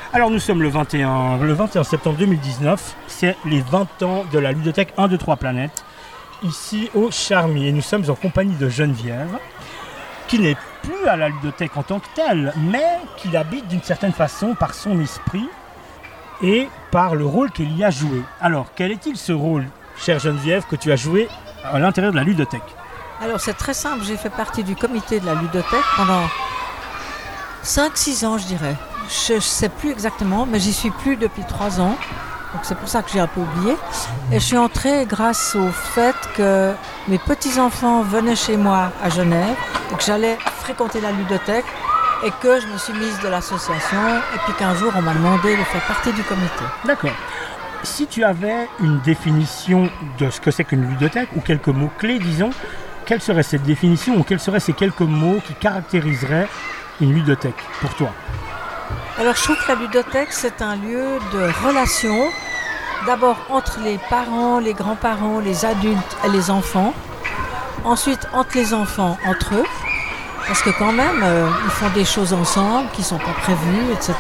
Alors nous sommes le 21 septembre 2019, c'est les 20 ans de la ludothèque 1, 2, 3 Planètes, ici au Charmy. Et nous sommes en compagnie de Geneviève, qui n'est plus à la ludothèque en tant que telle, mais qui l'habite d'une certaine façon par son esprit et par le rôle qu'elle y a joué. Alors, quel est-il ce rôle, chère Geneviève, que tu as joué à l'intérieur de la ludothèque? Alors c'est très simple, j'ai fait partie du comité de la ludothèque pendant 5-6 ans je dirais. Je ne sais plus exactement, mais j'y suis plus depuis 3 ans. Donc c'est pour ça que j'ai un peu oublié. Et je suis entrée grâce au fait que mes petits-enfants venaient chez moi à Genève et que j'allais fréquenter la ludothèque et que je me suis mise de l'association et puis qu'un jour on m'a demandé de faire partie du comité. D'accord. Si tu avais une définition de ce que c'est qu'une ludothèque ou quelques mots-clés, disons, quelle serait cette définition ou quels seraient ces quelques mots qui caractériseraient une ludothèque pour toi? Alors je trouve que la ludothèque c'est un lieu de relation, d'abord entre les parents, les grands-parents, les adultes et les enfants, ensuite entre les enfants, entre eux, parce que quand même ils font des choses ensemble qui ne sont pas prévues, etc.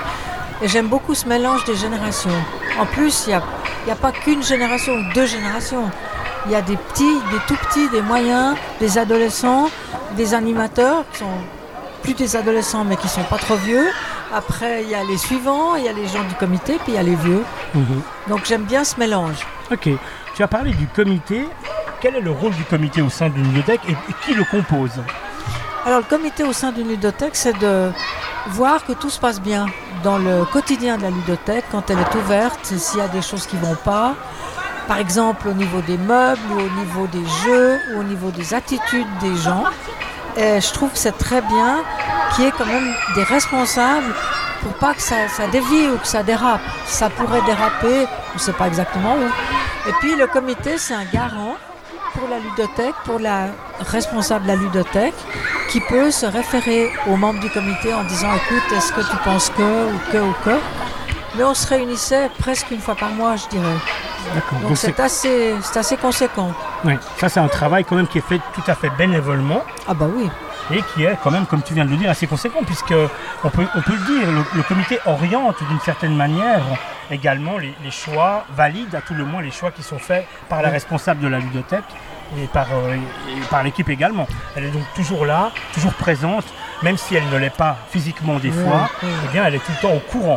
Et j'aime beaucoup ce mélange des générations. En plus, il n'y a pas qu'une génération ou 2 générations. Il y a des petits, des tout petits, des moyens, des adolescents, des animateurs qui sont plus des adolescents mais qui ne sont pas trop vieux. Après, il y a les suivants, il y a les gens du comité, puis il y a les vieux. Donc j'aime bien ce mélange. Ok. Tu as parlé du comité. Quel est le rôle du comité au sein d'une ludothèque et qui le compose? Alors le comité au sein d'une ludothèque, c'est de voir que tout se passe bien dans le quotidien de la ludothèque, quand elle est ouverte, s'il y a des choses qui ne vont pas. Par exemple au niveau des meubles, ou au niveau des jeux, ou au niveau des attitudes des gens. Et je trouve que c'est très bien qu'il y ait quand même des responsables pour pas que ça dévie ou que ça dérape. Ça pourrait déraper, on ne sait pas exactement où. Et puis le comité, c'est un garant pour la ludothèque, pour la responsable de la ludothèque, qui peut se référer aux membres du comité en disant « Écoute, est-ce que tu penses que ?» Mais on se réunissait presque une fois par mois, je dirais. D'accord. Donc c'est assez conséquent. Oui, ça c'est un travail quand même qui est fait tout à fait bénévolement. Ah bah oui. Et qui est quand même, comme tu viens de le dire, assez conséquent, puisque on peut le dire, le comité oriente d'une certaine manière également les choix, valide à tout le moins les choix qui sont faits par la responsable de la ludothèque et par l'équipe également. Elle est donc toujours là, toujours présente, même si elle ne l'est pas physiquement des fois, eh bien elle est tout le temps au courant.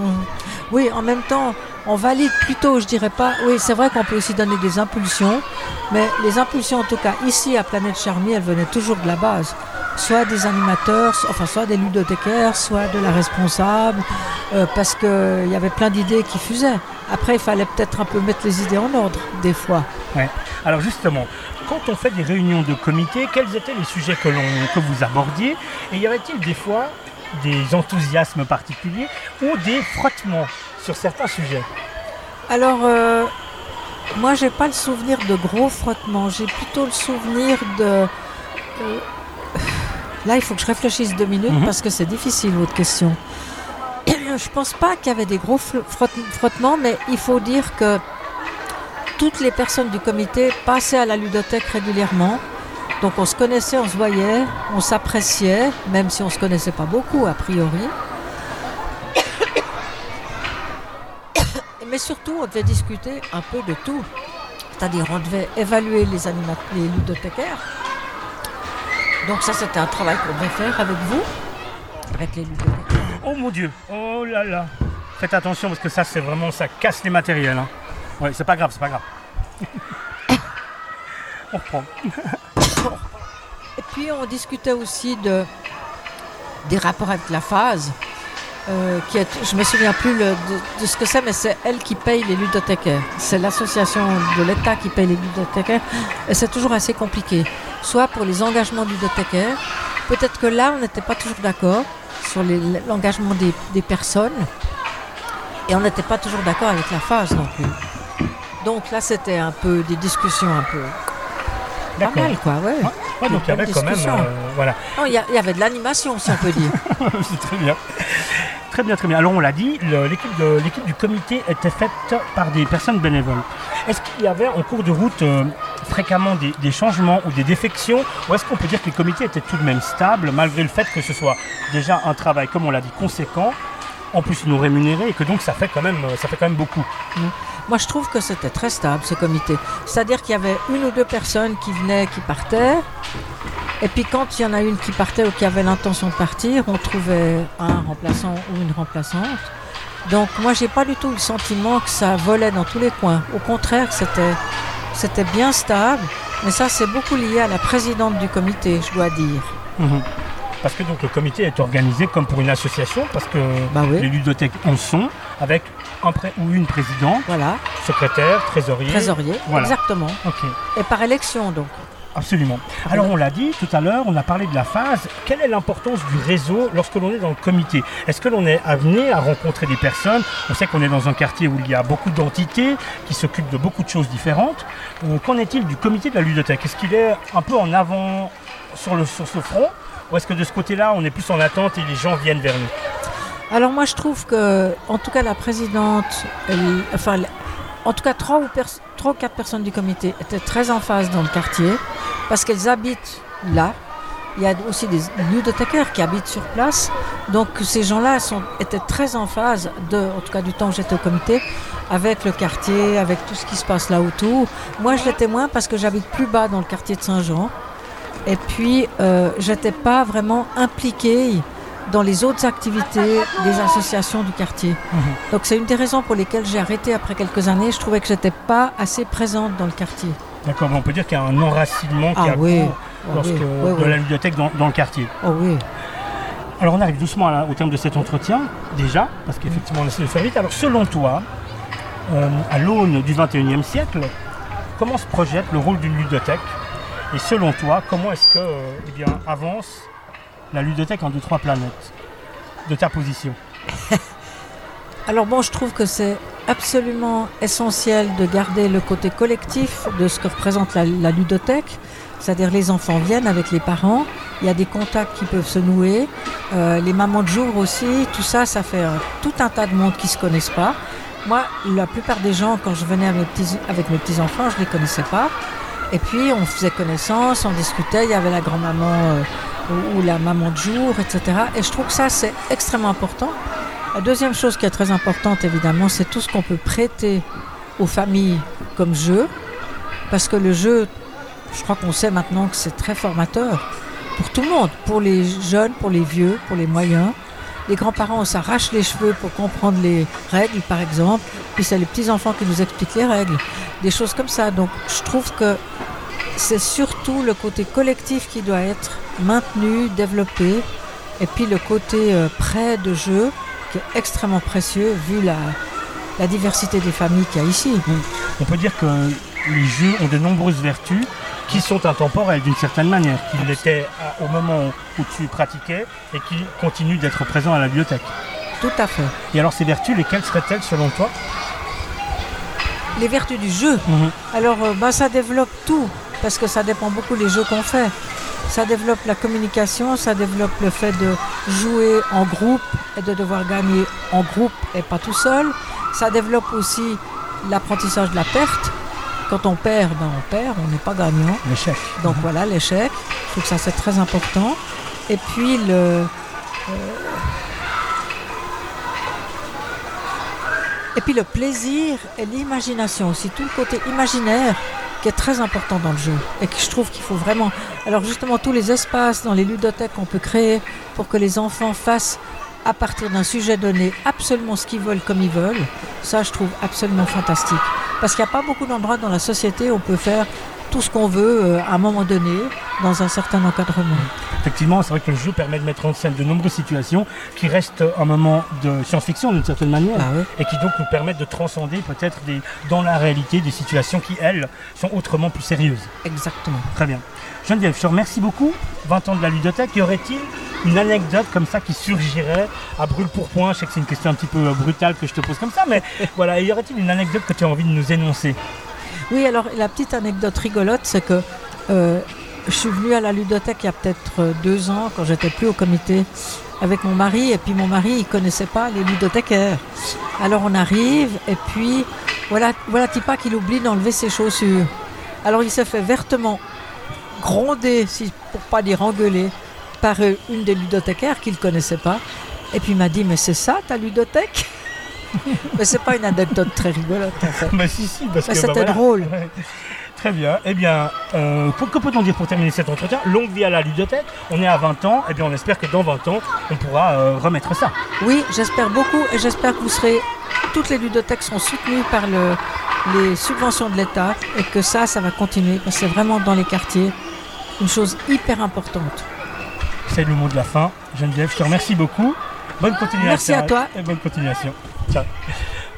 Oui, en même temps, on valide plutôt, je dirais pas. Oui, c'est vrai qu'on peut aussi donner des impulsions, mais les impulsions, en tout cas ici à Planète Charmy, elles venaient toujours de la base. Soit des animateurs, soit des ludothécaires, soit de la responsable, parce qu'il y avait plein d'idées qui fusaient. Après, il fallait peut-être un peu mettre les idées en ordre, des fois. Ouais. Alors justement, quand on fait des réunions de comité, quels étaient les sujets que vous abordiez? Et y avait-il des fois des enthousiasmes particuliers ou des frottements sur certains sujets? Alors, moi, j'ai pas le souvenir de gros frottements. J'ai plutôt le souvenir de... Là, il faut que je réfléchisse 2 minutes parce que c'est difficile, votre question. Je pense pas qu'il y avait des gros frottements, mais il faut dire que toutes les personnes du comité passaient à la ludothèque régulièrement. Donc on se connaissait, on se voyait, on s'appréciait, même si on ne se connaissait pas beaucoup a priori. Mais surtout, on devait discuter un peu de tout. C'est-à-dire, on devait évaluer les ludothécaires. Donc ça, c'était un travail qu'on devait faire avec vous, avec les ludothécaires. Oh mon Dieu, oh là là. Faites attention parce que ça, c'est vraiment, ça casse les matériels. Hein. Ouais, c'est pas grave. On reprend. Et puis, on discutait aussi des rapports avec la phase. Je me souviens plus de ce que c'est, mais c'est elle qui paye les ludothécaires. C'est l'association de l'État qui paye les ludothécaires. Et c'est toujours assez compliqué. Soit pour les engagements ludothécaires. Peut-être que là, on n'était pas toujours d'accord sur l'engagement des personnes. Et on n'était pas toujours d'accord avec la phase non plus. Donc là, c'était un peu des discussions un peu... Pas mal, quoi, ouais. Ouais, donc il y avait quand même... voilà. Non, il y avait de l'animation, si on peut dire. C'est très bien. Très bien. Alors on l'a dit, l'équipe du comité était faite par des personnes bénévoles. Est-ce qu'il y avait en cours de route fréquemment des changements ou des défections, ou est-ce qu'on peut dire que les comités étaient tout de même stables, malgré le fait que ce soit déjà un travail, comme on l'a dit, conséquent, en plus nous rémunérer et que donc ça fait quand même beaucoup. Moi, je trouve que c'était très stable, ce comité. C'est-à-dire qu'il y avait une ou deux personnes qui venaient, qui partaient. Et puis quand il y en a une qui partait ou qui avait l'intention de partir, on trouvait un remplaçant ou une remplaçante. Donc moi, j'ai pas du tout le sentiment que ça volait dans tous les coins. Au contraire, c'était bien stable. Mais ça, c'est beaucoup lié à la présidente du comité, je dois dire. Parce que donc le comité est organisé comme pour une association, parce que oui. les ludothèques en sont, avec un ou une présidente, voilà. Secrétaire, trésorier. Voilà. Exactement. Okay. Et par élection, donc. Absolument. Alors on l'a dit tout à l'heure, on a parlé de la phase. Quelle est l'importance du réseau lorsque l'on est dans le comité? Est-ce que l'on est amené à rencontrer des personnes? On sait qu'on est dans un quartier où il y a beaucoup d'entités qui s'occupent de beaucoup de choses différentes. Qu'en est-il du comité de la ludothèque? Est-ce qu'il est un peu en avant sur ce front? Ou est-ce que de ce côté-là, on est plus en attente et les gens viennent vers nous? Alors moi, je trouve que, en tout cas, la présidente, en tout cas, 3 ou 4 personnes du comité étaient très en phase dans le quartier parce qu'elles habitent là. Il y a aussi des ludothécaires qui habitent sur place. Donc ces gens-là étaient très en phase, en tout cas du temps où j'étais au comité, avec le quartier, avec tout ce qui se passe là autour. Moi, je l'étais moins parce que j'habite plus bas dans le quartier de Saint-Jean. Et puis, je n'étais pas vraiment impliquée dans les autres activités des associations du quartier. Donc c'est une des raisons pour lesquelles j'ai arrêté après quelques années. Je trouvais que je n'étais pas assez présente dans le quartier. D'accord, mais on peut dire qu'il y a un enracinement qui a cours de la ludothèque dans le quartier. Oh oui. Alors on arrive doucement au terme de cet entretien, déjà, parce qu'effectivement on essaie de faire vite. Alors selon toi, à l'aune du 21e siècle, comment se projette le rôle d'une ludothèque? Et selon toi, comment est-ce que avance la ludothèque en 2-3 planètes, de ta position? Alors bon, je trouve que c'est absolument essentiel de garder le côté collectif de ce que représente la ludothèque. C'est-à-dire les enfants viennent avec les parents, il y a des contacts qui peuvent se nouer, les mamans de jour aussi, tout ça, ça fait tout un tas de monde qui ne se connaissent pas. Moi, la plupart des gens, quand je venais avec mes petits-enfants, je ne les connaissais pas. Et puis on faisait connaissance, on discutait, il y avait la grand-maman ou la maman de jour, etc. Et je trouve que ça, c'est extrêmement important. La deuxième chose qui est très importante, évidemment, c'est tout ce qu'on peut prêter aux familles comme jeu. Parce que le jeu, je crois qu'on sait maintenant que c'est très formateur pour tout le monde, pour les jeunes, pour les vieux, pour les moyens. Les grands-parents, on s'arrache les cheveux pour comprendre les règles, par exemple. Puis c'est les petits-enfants qui nous expliquent les règles. Des choses comme ça. Donc je trouve que c'est surtout le côté collectif qui doit être maintenu, développé. Et puis le côté prêt de jeu qui est extrêmement précieux vu la diversité des familles qu'il y a ici. On peut dire que les jeux ont de nombreuses vertus qui sont intemporelles d'une certaine manière, qui l'étaient au moment où tu pratiquais et qui continuent d'être présents à la bibliothèque. Tout à fait. Et alors ces vertus, lesquelles seraient-elles selon toi? Les vertus du jeu. Alors ça développe tout, parce que ça dépend beaucoup des jeux qu'on fait. Ça développe la communication, ça développe le fait de jouer en groupe et de devoir gagner en groupe et pas tout seul. Ça développe aussi l'apprentissage de la perte. Quand on perd, on n'est pas gagnant. L'échec. Donc voilà, l'échec. Je trouve que ça c'est très important. Et puis le plaisir et l'imagination aussi, tout le côté imaginaire qui est très important dans le jeu et que je trouve qu'il faut vraiment... Alors justement, tous les espaces dans les ludothèques qu'on peut créer pour que les enfants fassent à partir d'un sujet donné absolument ce qu'ils veulent comme ils veulent, ça je trouve absolument fantastique. Parce qu'il n'y a pas beaucoup d'endroits dans la société où on peut faire tout ce qu'on veut à un moment donné dans un certain encadrement. Effectivement, c'est vrai que le jeu permet de mettre en scène de nombreuses situations qui restent un moment de science-fiction d'une certaine manière et qui donc nous permettent de transcender peut-être dans la réalité des situations qui, elles, sont autrement plus sérieuses. Exactement. Très bien. Geneviève, je te remercie beaucoup. 20 ans de la ludothèque, y aurait-il une anecdote comme ça qui surgirait à brûle-pourpoint? Je sais que c'est une question un petit peu brutale que je te pose comme ça, mais voilà, y aurait-il une anecdote que tu as envie de nous énoncer? Oui, alors la petite anecdote rigolote, c'est que je suis venue à la ludothèque il y a peut-être 2 ans, quand j'étais plus au comité, avec mon mari, et puis mon mari, il connaissait pas les ludothécaires. Alors on arrive, et puis voilà Tipa qu'il oublie d'enlever ses chaussures. Alors il s'est fait vertement gronder, pour pas dire engueuler, par une des ludothécaires qu'il ne connaissait pas. Et puis il m'a dit, mais c'est ça ta ludothèque? Mais c'est pas une anecdote très rigolote en fait. Bah si, parce Mais que... c'était drôle. Ouais. Très bien. Eh bien, que peut-on dire pour terminer cet entretien? Longue vie à la ludothèque. On est à 20 ans. Eh bien, on espère que dans 20 ans, on pourra remettre ça. Oui, j'espère beaucoup et j'espère que toutes les ludothèques seront soutenues par les subventions de l'État et que ça va continuer parce que c'est vraiment dans les quartiers une chose hyper importante. C'est le mot de la fin. Geneviève, je te remercie beaucoup. Bonne continuation. Merci à toi. Et bonne continuation. Ciao.